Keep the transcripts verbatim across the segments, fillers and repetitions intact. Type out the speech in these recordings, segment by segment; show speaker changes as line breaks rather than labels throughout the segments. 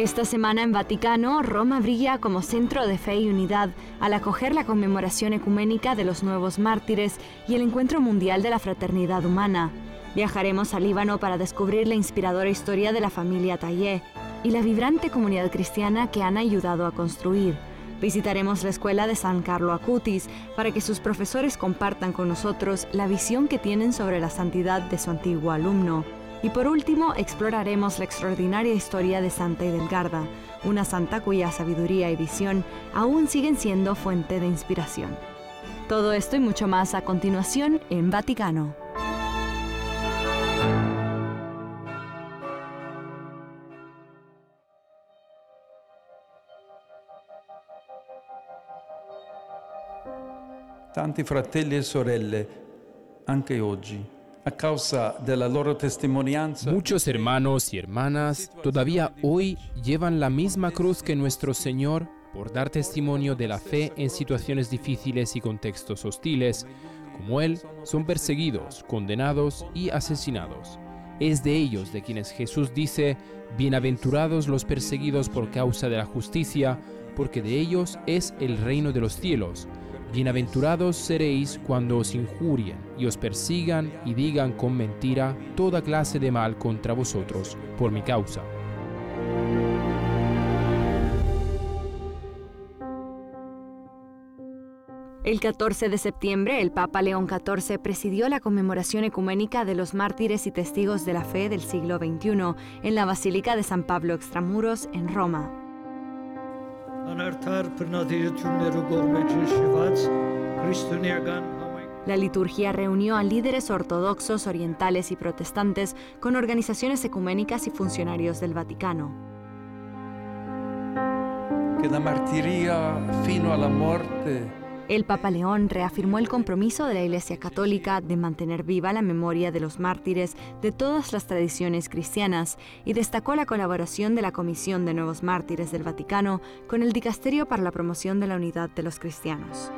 Esta semana en Vaticano, Roma brilla como centro de fe y unidad al acoger la conmemoración ecuménica de los nuevos mártires y el Encuentro Mundial de la Fraternidad Humana. Viajaremos al Líbano para descubrir la inspiradora historia de la familia Tayé y la vibrante comunidad cristiana que han ayudado a construir. Visitaremos la escuela de San Carlo Acutis para que sus profesores compartan con nosotros la visión que tienen sobre la santidad de su antiguo alumno. Y por último, exploraremos la extraordinaria historia de Santa Edelgarda, una santa cuya sabiduría y visión aún siguen siendo fuente de inspiración. Todo esto y mucho más a continuación en Vaticano.
Tanti fratelli e sorelle, anche oggi, a causa della loro testimonianza.
Muchos hermanos y hermanas todavía hoy llevan la misma cruz que nuestro Señor por dar testimonio de la fe en situaciones difíciles y contextos hostiles. Como Él, son perseguidos, condenados y asesinados. Es de ellos de quienes Jesús dice: bienaventurados los perseguidos por causa de la justicia, porque de ellos es el reino de los cielos. Bienaventurados seréis cuando os injurien y os persigan y digan con mentira toda clase de mal contra vosotros por mi causa.
El catorce de septiembre, el Papa León catorce presidió la conmemoración ecuménica de los mártires y testigos de la fe del siglo veintiuno en la Basílica de San Pablo Extramuros, en Roma. La liturgia reunió a líderes ortodoxos, orientales y protestantes con organizaciones ecuménicas y funcionarios del Vaticano.
Que la martiría fino a la muerte.
El Papa León reafirmó el compromiso de la Iglesia Católica de mantener viva la memoria de los mártires de todas las tradiciones cristianas y destacó la colaboración de la Comisión de Nuevos Mártires del Vaticano con el Dicasterio para la Promoción de la Unidad de los Cristianos.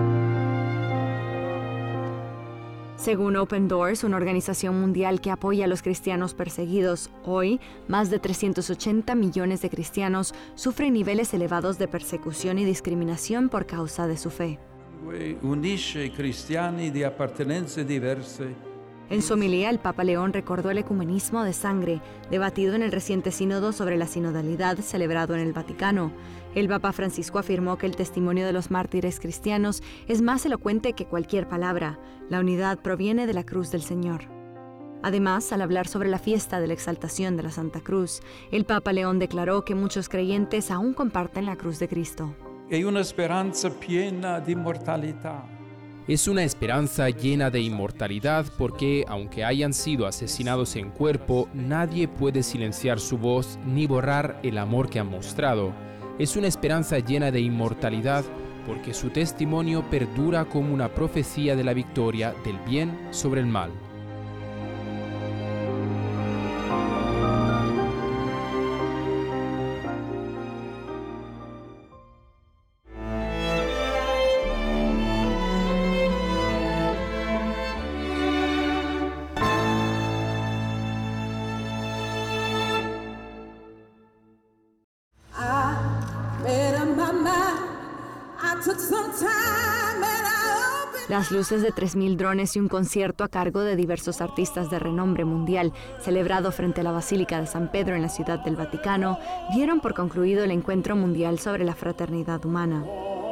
Según Open Doors, una organización mundial que apoya a los cristianos perseguidos, hoy, más de trescientos ochenta millones de cristianos sufren niveles elevados de persecución y discriminación por causa de su fe.
Unisce i cristiani di appartenenze diverse.
En su homilía, el Papa León recordó el ecumenismo de sangre, debatido en el reciente sínodo sobre la sinodalidad celebrado en el Vaticano. El Papa Francisco afirmó que el testimonio de los mártires cristianos es más elocuente que cualquier palabra. La unidad proviene de la cruz del Señor. Además, al hablar sobre la fiesta de la exaltación de la Santa Cruz, el Papa León declaró que muchos creyentes aún comparten la cruz de Cristo.
È una speranza piena di immortalità.
Es una esperanza llena de inmortalidad porque, aunque hayan sido asesinados en cuerpo, nadie puede silenciar su voz ni borrar el amor que han mostrado. Es una esperanza llena de inmortalidad porque su testimonio perdura como una profecía de la victoria del bien sobre el mal.
Las luces de tres mil drones y un concierto a cargo de diversos artistas de renombre mundial, celebrado frente a la Basílica de San Pedro en la Ciudad del Vaticano, dieron por concluido el Encuentro Mundial sobre la Fraternidad Humana.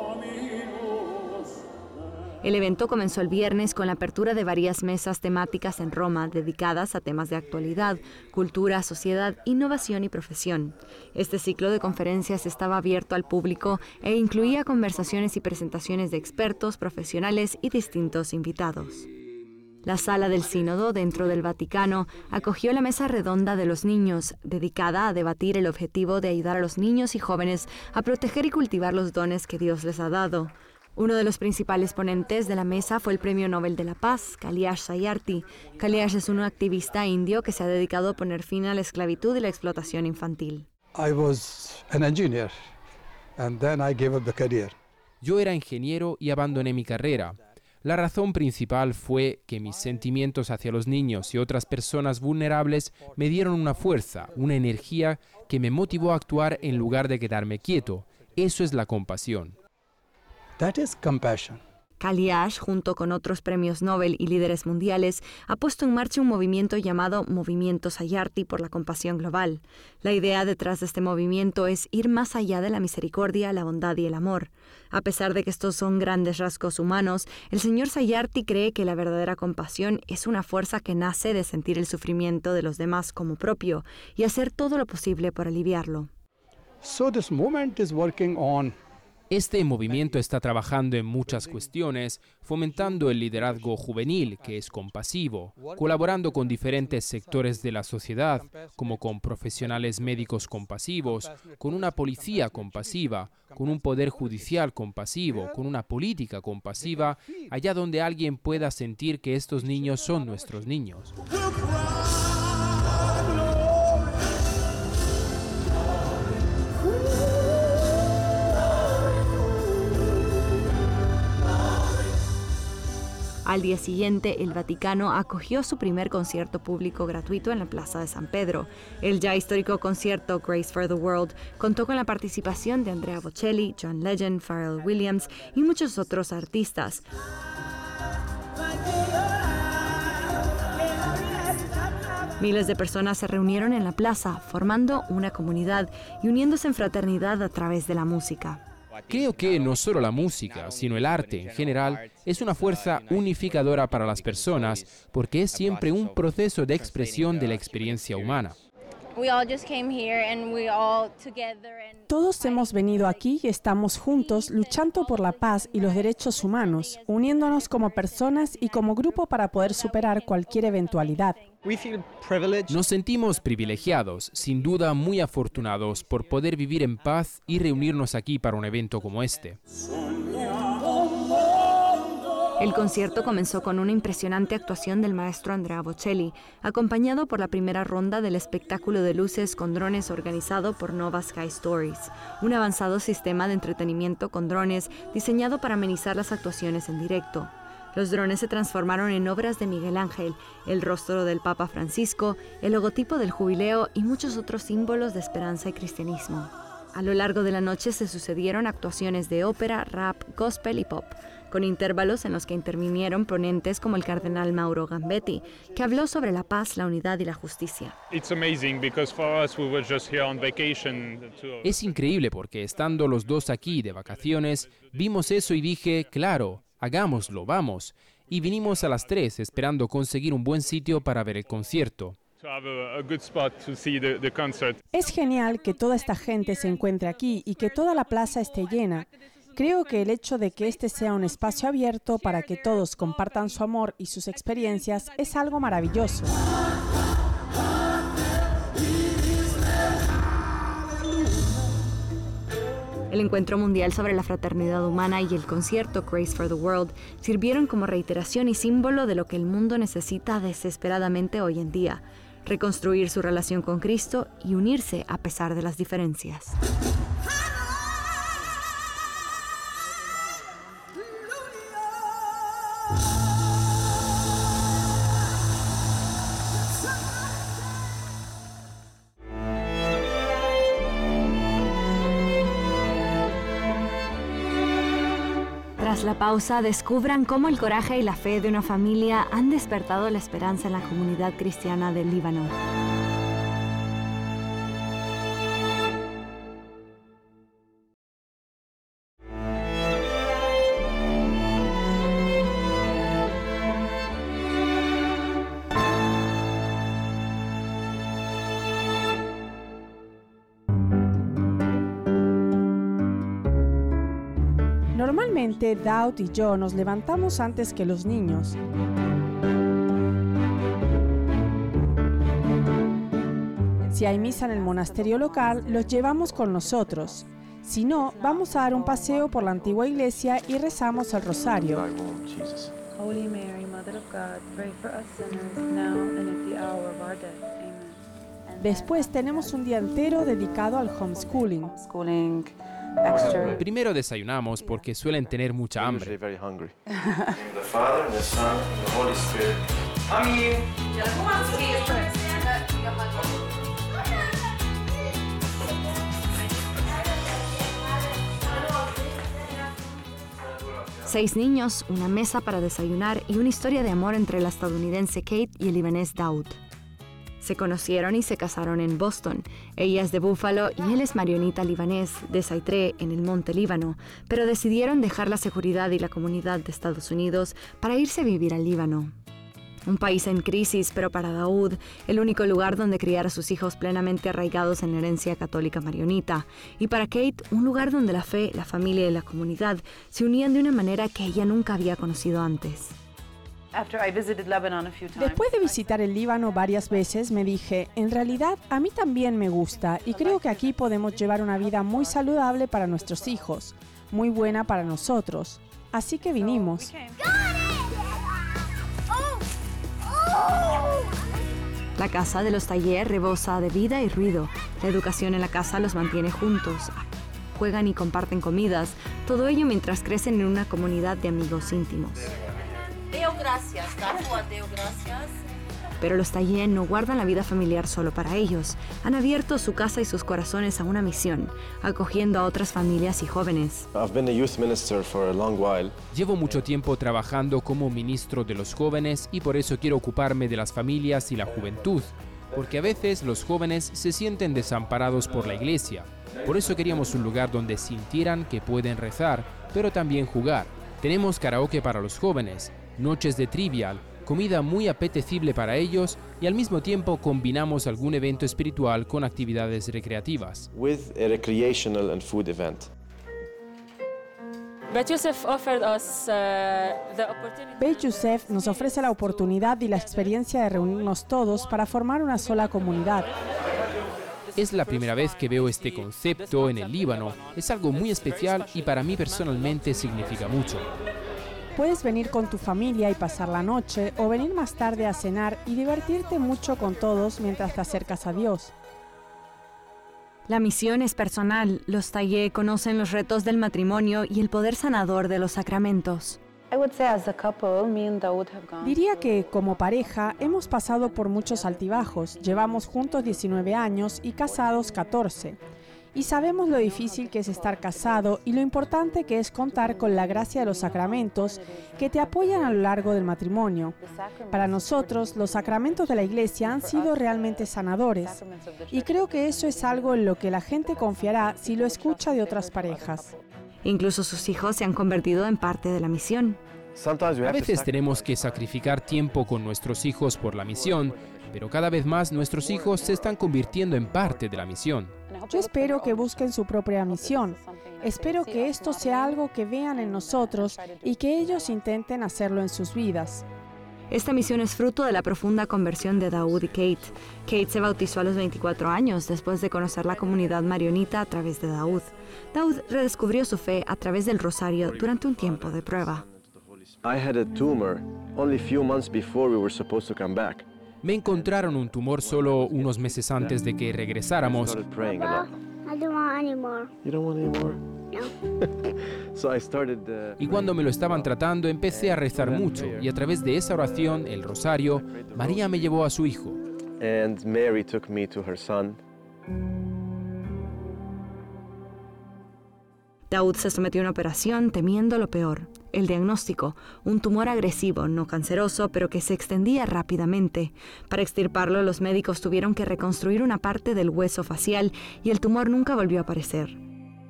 El evento comenzó el viernes con la apertura de varias mesas temáticas en Roma dedicadas a temas de actualidad, cultura, sociedad, innovación y profesión. Este ciclo de conferencias estaba abierto al público e incluía conversaciones y presentaciones de expertos, profesionales y distintos invitados. La sala del Sínodo dentro del Vaticano acogió la mesa redonda de los niños, dedicada a debatir el objetivo de ayudar a los niños y jóvenes a proteger y cultivar los dones que Dios les ha dado. Uno de los principales ponentes de la mesa fue el Premio Nobel de la Paz, Kailash Satyarthi. Kailash es un activista indio que se ha dedicado a poner fin a la esclavitud y la explotación infantil.
I was an engineer and then I gave up the career.
Yo era ingeniero y abandoné mi carrera. La razón principal fue que mis sentimientos hacia los niños y otras personas vulnerables me dieron una fuerza, una energía que me motivó a actuar en lugar de quedarme quieto. Eso es la compasión.
That is compassion.
Kaliash, junto con otros premios Nobel y líderes mundiales, ha puesto en marcha un movimiento llamado Movimiento Sayarty por la compasión global. La idea detrás de este movimiento es ir más allá de la misericordia, la bondad y el amor. A pesar de que estos son grandes rasgos humanos, el señor Sayarty cree que la verdadera compasión es una fuerza que nace de sentir el sufrimiento de los demás como propio y hacer todo lo posible por aliviarlo.
So this movement is working on
Este movimiento está trabajando en muchas cuestiones, fomentando el liderazgo juvenil, que es compasivo, colaborando con diferentes sectores de la sociedad, como con profesionales médicos compasivos, con una policía compasiva, con un poder judicial compasivo, con una política compasiva, allá donde alguien pueda sentir que estos niños son nuestros niños.
Al día siguiente, el Vaticano acogió su primer concierto público gratuito en la Plaza de San Pedro. El ya histórico concierto Grace for the World contó con la participación de Andrea Bocelli, John Legend, Pharrell Williams y muchos otros artistas. Miles de personas se reunieron en la plaza, formando una comunidad y uniéndose en fraternidad a través de la música.
Creo que no solo la música, sino el arte en general, es una fuerza unificadora para las personas porque es siempre un proceso de expresión de la experiencia humana.
Todos hemos venido aquí y estamos juntos luchando por la paz y los derechos humanos, uniéndonos como personas y como grupo para poder superar cualquier eventualidad.
Nos sentimos privilegiados, sin duda muy afortunados por poder vivir en paz y reunirnos aquí para un evento como este.
El concierto comenzó con una impresionante actuación del maestro Andrea Bocelli, acompañado por la primera ronda del espectáculo de luces con drones organizado por Nova Sky Stories, un avanzado sistema de entretenimiento con drones diseñado para amenizar las actuaciones en directo. Los drones se transformaron en obras de Miguel Ángel, el rostro del Papa Francisco, el logotipo del jubileo y muchos otros símbolos de esperanza y cristianismo. A lo largo de la noche se sucedieron actuaciones de ópera, rap, gospel y pop, con intervalos en los que intervinieron ponentes como el cardenal Mauro Gambetti, que habló sobre la paz, la unidad y la justicia.
Es increíble porque estando los dos aquí de vacaciones, vimos eso y dije, claro, hagámoslo, vamos. Y vinimos a las tres esperando conseguir un buen sitio para ver el concierto.
Es genial que toda esta gente se encuentre aquí y que toda la plaza esté llena. Creo que el hecho de que este sea un espacio abierto para que todos compartan su amor y sus experiencias es algo maravilloso.
El Encuentro Mundial sobre la Fraternidad Humana y el concierto Grace for the World sirvieron como reiteración y símbolo de lo que el mundo necesita desesperadamente hoy en día: reconstruir su relación con Cristo y unirse a pesar de las diferencias. Tras la pausa, descubran cómo el coraje y la fe de una familia han despertado la esperanza en la comunidad cristiana del Líbano.
Normalmente, Daud y yo nos levantamos antes que los niños. Si hay misa en el monasterio local, los llevamos con nosotros. Si no, vamos a dar un paseo por la antigua iglesia y rezamos el rosario.
Holy Mary, Mother of God, pray for us sinners, now and at the hour of our death. Amen.
Después tenemos un día entero dedicado al homeschooling.
Homeschooling extra.
Primero desayunamos porque suelen tener mucha
Usually
hambre.
very hungry. In the Father, and the Son, and the Holy Spirit. Amen.
Seis niños, una mesa para desayunar y una historia de amor entre la estadounidense Kate y el libanés Daoud. Se conocieron y se casaron en Boston. Ella es de Buffalo y él es marionita libanés de Saitré, en el Monte Líbano, pero decidieron dejar la seguridad y la comunidad de Estados Unidos para irse a vivir al Líbano. Un país en crisis, pero para Daoud, el único lugar donde criar a sus hijos plenamente arraigados en la herencia católica marionita. Y para Kate, un lugar donde la fe, la familia y la comunidad se unían de una manera que ella nunca había conocido antes.
Después de visitar el Líbano varias veces, me dije, en realidad a mí también me gusta y creo que aquí podemos llevar una vida muy saludable para nuestros hijos, muy buena para nosotros. Así que vinimos.
La casa de los Taller rebosa de vida y ruido. La educación en la casa los mantiene juntos. Juegan y comparten comidas, todo ello mientras crecen en una comunidad de amigos íntimos.
Deu gracias, Tafua, deu gracias.
Pero los Taller no guardan la vida familiar solo para ellos. Han abierto su casa y sus corazones a una misión, acogiendo a otras familias y jóvenes.
I've been a youth minister for a long while.
Llevo mucho tiempo trabajando como ministro de los jóvenes y por eso quiero ocuparme de las familias y la juventud, porque a veces los jóvenes se sienten desamparados por la iglesia. Por eso queríamos un lugar donde sintieran que pueden rezar, pero también jugar. Tenemos karaoke para los jóvenes, noches de trivial, comida muy apetecible para ellos y al mismo tiempo combinamos algún evento espiritual con actividades recreativas.
With a recreational and food event.
Beit Yosef offered us uh, the opportunity.
Beit Yosef nos ofrece la oportunidad y la experiencia de reunirnos todos para formar una sola comunidad.
Es la primera vez que veo este concepto en el Líbano. Es algo muy especial y para mí personalmente significa mucho.
Puedes venir con tu familia y pasar la noche o venir más tarde a cenar y divertirte mucho con todos mientras te acercas a Dios.
La misión es personal. Los Taller conocen los retos del matrimonio y el poder sanador de los sacramentos.
Diría que, como pareja, hemos pasado por muchos altibajos. Llevamos juntos diecinueve años y casados catorce. Y sabemos lo difícil que es estar casado y lo importante que es contar con la gracia de los sacramentos que te apoyan a lo largo del matrimonio. Para nosotros, los sacramentos de la Iglesia han sido realmente sanadores. Y creo que eso es algo en lo que la gente confiará si lo escucha de otras parejas.
Incluso sus hijos se han convertido en parte de la misión.
Sometimes we
A
have to
veces
sac-
tenemos que sacrificar tiempo con nuestros hijos por la misión, pero cada vez más nuestros hijos se están convirtiendo en parte de la misión.
Yo espero que busquen su propia misión. Espero que esto sea algo que vean en nosotros y que ellos intenten hacerlo en sus vidas.
Esta misión es fruto de la profunda conversión de Daoud y Kate. Kate se bautizó a los veinticuatro años después de conocer la comunidad marionita a través de Daoud. Daoud redescubrió su fe a través del rosario durante un tiempo de prueba.
I had a tumor only few months before we were supposed to come back.
Me encontraron un tumor solo unos meses antes de que regresáramos.
Started praying a lot.
I don't want any more.
You don't want any more?
No.
So I started uh,
Y cuando me lo estaban tratando empecé a rezar mucho y a través de esa oración, el rosario, María me llevó a su hijo.
and Mary took me to her son.
Daoud se sometió a una operación temiendo lo peor. El diagnóstico, un tumor agresivo, no canceroso, pero que se extendía rápidamente. Para extirparlo, los médicos tuvieron que reconstruir una parte del hueso facial y el tumor nunca volvió a aparecer.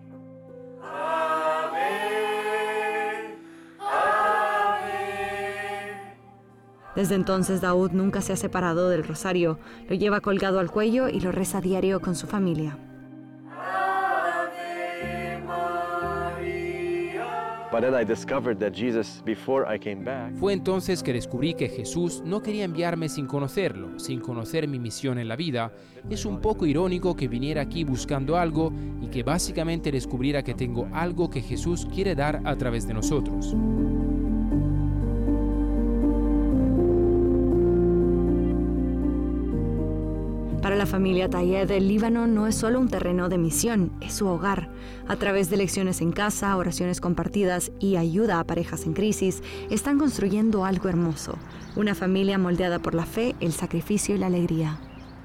Desde entonces, Daoud nunca se ha separado del rosario. Lo lleva colgado al cuello y lo reza a diario con su familia.
But then I discovered that Jesus, before I came back,
Fue entonces que descubrí que Jesús no quería enviarme sin conocerlo, sin conocer mi misión en la vida. Es un poco irónico que viniera aquí buscando algo y que básicamente descubriera que tengo algo que Jesús quiere dar a través de nosotros.
Para Para la familia Tayed, el Líbano no es solo un terreno de misión, es su hogar. A través de lecciones en casa, oraciones compartidas y ayuda a parejas en crisis, están construyendo algo hermoso. Una familia moldeada por la fe, el sacrificio y la alegría.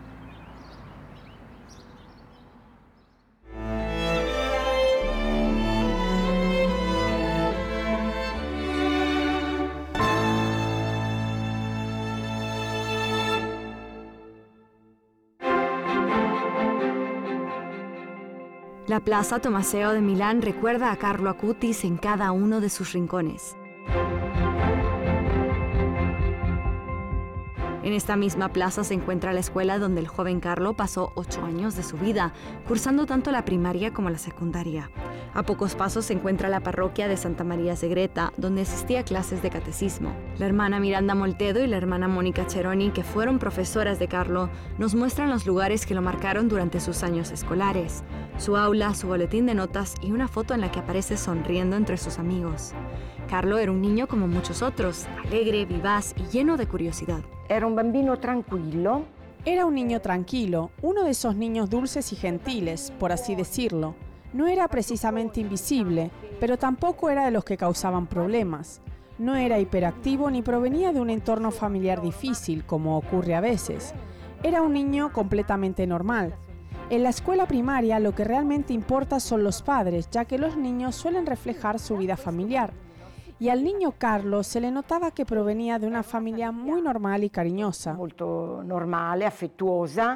La Plaza Tomaseo de Milán recuerda a Carlo Acutis en cada uno de sus rincones. En esta misma plaza se encuentra la escuela donde el joven Carlo pasó ocho años de su vida, cursando tanto la primaria como la secundaria. A pocos pasos se encuentra la parroquia de Santa María Segreta, donde asistía a clases de catecismo. La hermana Miranda Moltedo y la hermana Mónica Cheroni, que fueron profesoras de Carlo, nos muestran los lugares que lo marcaron durante sus años escolares. Su aula, su boletín de notas y una foto en la que aparece sonriendo entre sus amigos. Carlo era un niño como muchos otros, alegre, vivaz y lleno de curiosidad.
Era un bambino tranquilo.
Era un niño tranquilo, uno de esos niños dulces y gentiles, por así decirlo. No era precisamente invisible, pero tampoco era de los que causaban problemas. No era hiperactivo ni provenía de un entorno familiar difícil, como ocurre a veces. Era un niño completamente normal. En la escuela primaria lo que realmente importa son los padres, ya que los niños suelen reflejar su vida familiar. Y al niño Carlo se le notaba que provenía de una familia muy normal y cariñosa.
Molto normale, affettuosa.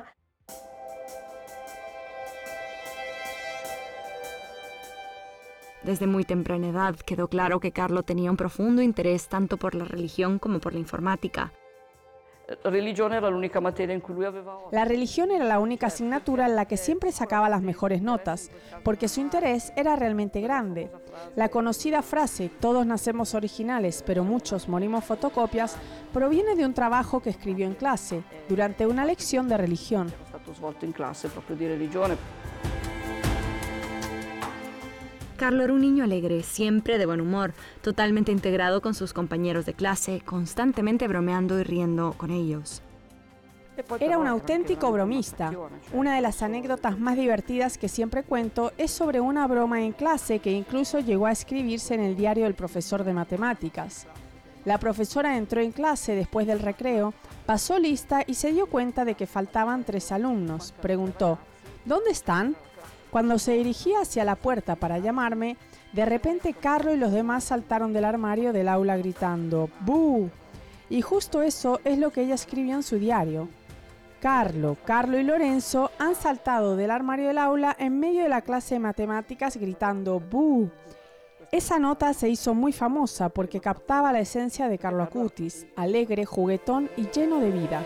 Desde muy temprana edad quedó claro que Carlo tenía un profundo interés tanto por la religión como por la informática.
La religión era la única materia en que lui aveva...
La religión era la única asignatura en la que siempre sacaba las mejores notas, porque su interés era realmente grande. La conocida frase, todos nacemos originales, pero muchos morimos fotocopias, proviene de un trabajo que escribió en clase, durante una lección de religión.
È stato svolto in classe proprio di religione.
Carlo era un niño alegre, siempre de buen humor, totalmente integrado con sus compañeros de clase, constantemente bromeando y riendo con ellos.
Era un auténtico bromista. Una de las anécdotas más divertidas que siempre cuento es sobre una broma en clase que incluso llegó a escribirse en el diario del profesor de matemáticas. La profesora entró en clase después del recreo, pasó lista y se dio cuenta de que faltaban tres alumnos. Preguntó, ¿dónde están? Cuando se dirigía hacia la puerta para llamarme, de repente Carlo y los demás saltaron del armario del aula gritando ¡bú! Y justo eso es lo que ella escribió en su diario. Carlo, Carlo y Lorenzo han saltado del armario del aula en medio de la clase de matemáticas gritando ¡bú! Esa nota se hizo muy famosa porque captaba la esencia de Carlo Acutis, alegre, juguetón y lleno de vida.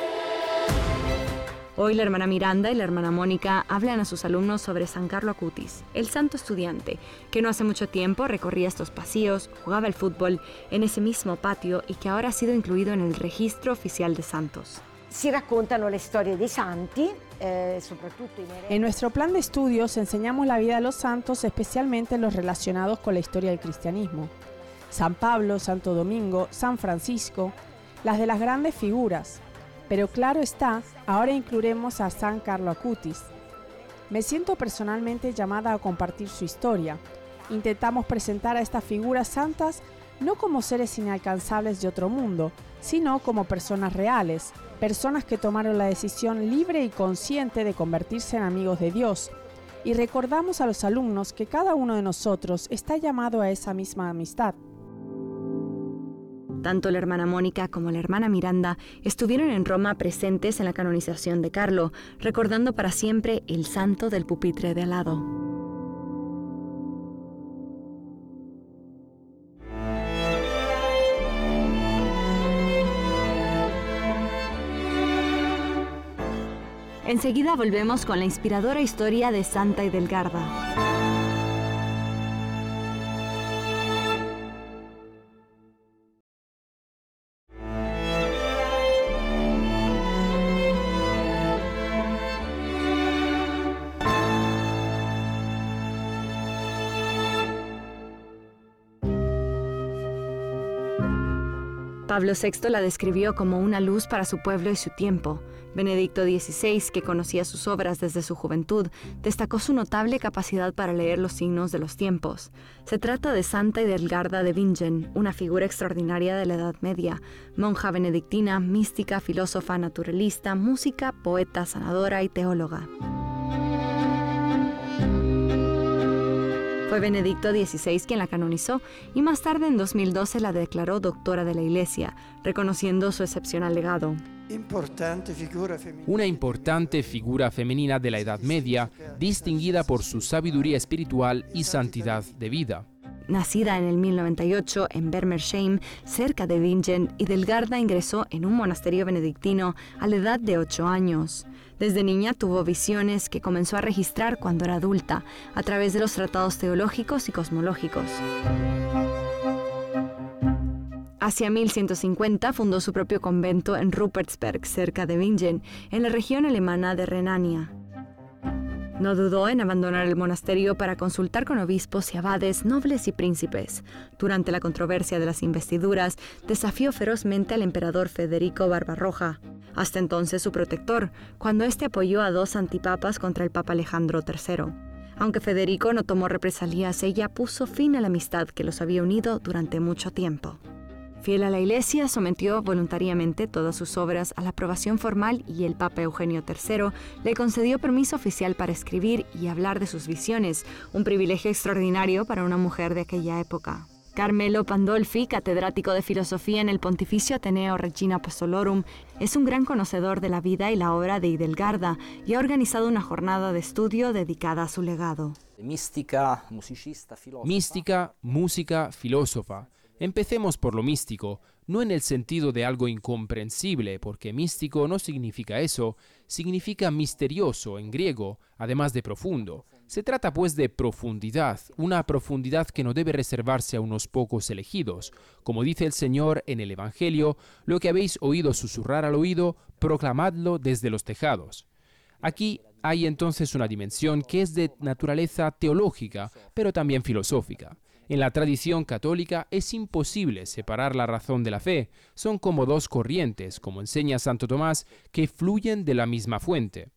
Hoy la hermana Miranda y la hermana Mónica hablan a sus alumnos sobre San Carlo Acutis, el santo estudiante, que no hace mucho tiempo recorría estos pasillos, jugaba al fútbol en ese mismo patio y que ahora ha sido incluido en el registro oficial de santos.
Si raccontano le storie dei santi, eh, soprattutto i
En nuestro plan de estudios enseñamos la vida de los santos, especialmente los relacionados con la historia del cristianismo. San Pablo, Santo Domingo, San Francisco, las de las grandes figuras. Pero claro está, ahora incluiremos a San Carlo Acutis. Me siento personalmente llamada a compartir su historia. Intentamos presentar a estas figuras santas no como seres inalcanzables de otro mundo, sino como personas reales, personas que tomaron la decisión libre y consciente de convertirse en amigos de Dios. Y recordamos a los alumnos que cada uno de nosotros está llamado a esa misma amistad.
Tanto la hermana Mónica como la hermana Miranda estuvieron en Roma presentes en la canonización de Carlo, recordando para siempre el santo del pupitre de al lado. Enseguida volvemos con la inspiradora historia de Santa Edelgarda. Pablo sexto la describió como una luz para su pueblo y su tiempo. Benedicto dieciséis, que conocía sus obras desde su juventud, destacó su notable capacidad para leer los signos de los tiempos. Se trata de Santa Edelgarda de Bingen, una figura extraordinaria de la Edad Media, monja benedictina, mística, filósofa, naturalista, música, poeta, sanadora y teóloga. Fue Benedicto dieciséis quien la canonizó y más tarde en dos mil doce la declaró doctora de la Iglesia, reconociendo su excepcional legado.
Una importante figura femenina de la Edad Media, distinguida por su sabiduría espiritual y santidad de vida.
Nacida en el mil noventa y ocho en Bermersheim, cerca de Bingen, Edelgarda ingresó en un monasterio benedictino a la edad de ocho años. Desde niña tuvo visiones que comenzó a registrar cuando era adulta, a través de los tratados teológicos y cosmológicos. Hacia mil ciento cincuenta fundó su propio convento en Rupertsberg, cerca de Bingen, en la región alemana de Renania. No dudó en abandonar el monasterio para consultar con obispos y abades, nobles y príncipes. Durante la controversia de las investiduras, desafió ferozmente al emperador Federico Barbarroja, hasta entonces su protector, cuando éste apoyó a dos antipapas contra el papa Alejandro tercero. Aunque Federico no tomó represalias, ella puso fin a la amistad que los había unido durante mucho tiempo. Fiel a la Iglesia, sometió voluntariamente todas sus obras a la aprobación formal y el Papa Eugenio tercero le concedió permiso oficial para escribir y hablar de sus visiones, un privilegio extraordinario para una mujer de aquella época. Carmelo Pandolfi, catedrático de filosofía en el Pontificio Ateneo Regina Apostolorum, es un gran conocedor de la vida y la obra de Edelgarda y ha organizado una jornada de estudio dedicada a su legado.
Mística, musicista, filósofa.
Mística, música, filósofa. Empecemos por lo místico, no en el sentido de algo incomprensible, porque místico no significa eso, significa misterioso en griego, además de profundo. Se trata pues de profundidad, una profundidad que no debe reservarse a unos pocos elegidos. Como dice el Señor en el Evangelio, lo que habéis oído susurrar al oído, proclamadlo desde los tejados. Aquí hay entonces una dimensión que es de naturaleza teológica, pero también filosófica. En la tradición católica es imposible separar la razón de la fe. Son como dos corrientes, como enseña Santo Tomás, que fluyen de la misma fuente.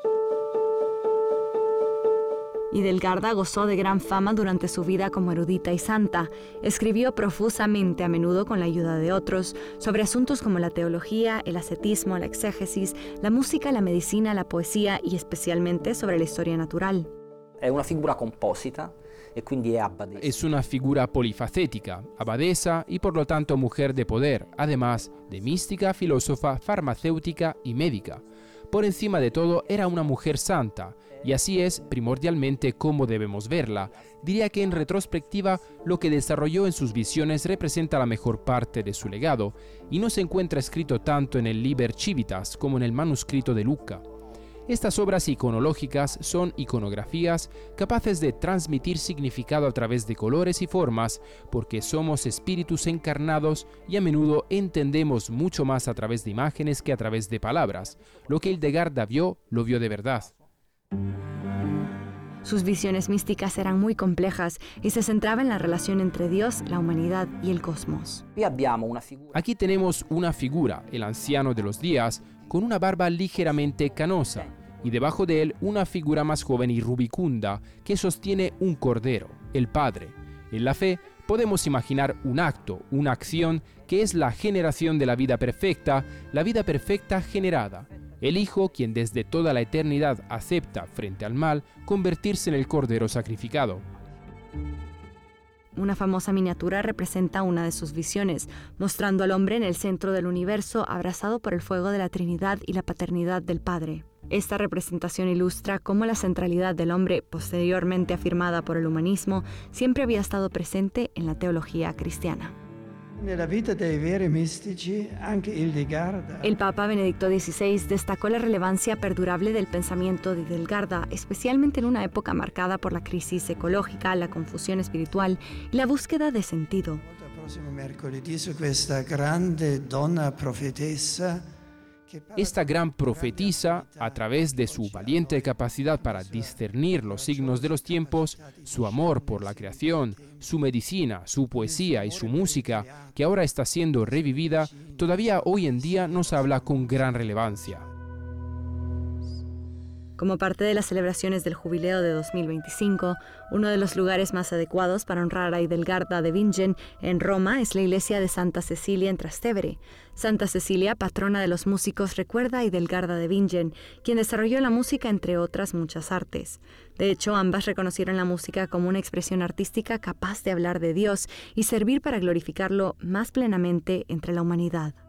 Edelgarda gozó de gran fama durante su vida como erudita y santa. Escribió profusamente, a menudo con la ayuda de otros, sobre asuntos como la teología, el ascetismo, la exégesis, la música, la medicina, la poesía y especialmente sobre la historia natural.
Es una figura composita.
Es una figura polifacética, abadesa y por lo tanto mujer de poder, además de mística, filósofa, farmacéutica y médica. Por encima de todo, era una mujer santa, y así es primordialmente cómo debemos verla. Diría que en retrospectiva, lo que desarrolló en sus visiones representa la mejor parte de su legado, y no se encuentra escrito tanto en el Liber Civitas como en el manuscrito de Lucca. Estas obras iconológicas son iconografías capaces de transmitir significado a través de colores y formas, porque somos espíritus encarnados y a menudo entendemos mucho más a través de imágenes que a través de palabras. Lo que Edelgarda vio, lo vio de verdad.
Sus visiones místicas eran muy complejas y se centraba en la relación entre Dios, la humanidad y el cosmos.
Aquí tenemos una figura, el anciano de los días, con una barba ligeramente canosa, y debajo de él una figura más joven y rubicunda que sostiene un cordero, el Padre. En la fe podemos imaginar un acto, una acción que es la generación de la vida perfecta, la vida perfecta generada. El Hijo, quien desde toda la eternidad acepta frente al mal convertirse en el cordero sacrificado.
Una famosa miniatura representa una de sus visiones, mostrando al hombre en el centro del universo, abrazado por el fuego de la Trinidad y la paternidad del Padre. Esta representación ilustra cómo la centralidad del hombre, posteriormente afirmada por el humanismo, siempre había estado presente en la teología cristiana. El Papa Benedicto dieciséis destacó la relevancia perdurable del pensamiento de Edelgarda, especialmente en una época marcada por la crisis ecológica, la confusión espiritual y la búsqueda de sentido.
Esta gran profetisa, a través de su valiente capacidad para discernir los signos de los tiempos, su amor por la creación, su medicina, su poesía y su música, que ahora está siendo revivida, todavía hoy en día nos habla con gran relevancia.
Como parte de las celebraciones del jubileo de dos mil veinticinco, uno de los lugares más adecuados para honrar a Edelgarda de Bingen en Roma es la iglesia de Santa Cecilia en Trastevere. Santa Cecilia, patrona de los músicos, recuerda a Edelgarda de Bingen, quien desarrolló la música entre otras muchas artes. De hecho, ambas reconocieron la música como una expresión artística capaz de hablar de Dios y servir para glorificarlo más plenamente entre la humanidad.